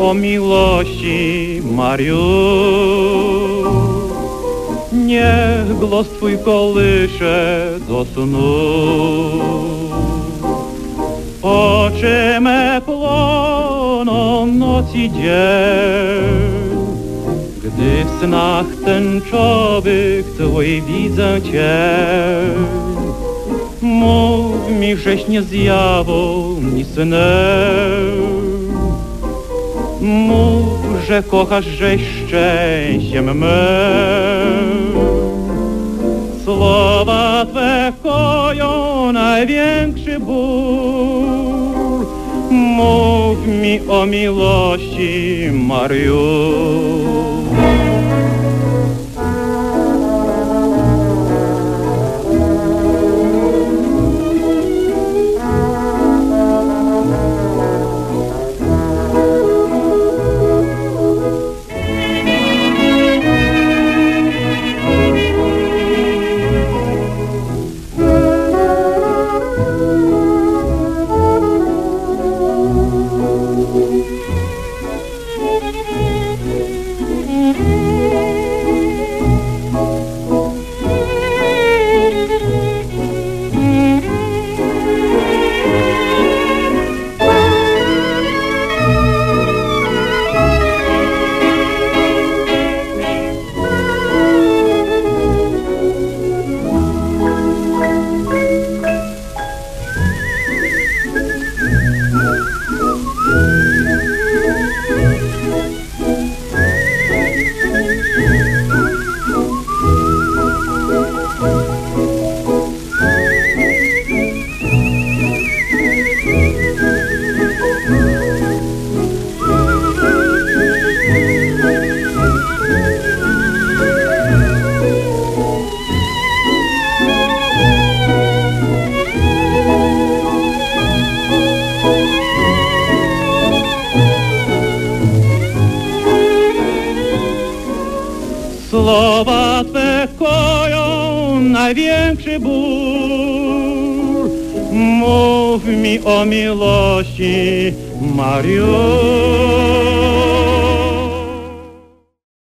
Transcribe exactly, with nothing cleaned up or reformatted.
o miłości, Mariusz. Niech głos Twój kołysze do snu. Oczy me płoną noc i dzień, gdy w snach tęczowych Twój widzę Cię. Mów mi, żeś nie zjawą ni snem. Mów, że kochasz, żeś szczęściem mym. Słowa Twe koją największy ból. Mów mi o miłości, Mariusz. Słowa Twe koją największy ból. Mów mi o miłości, Mariusz.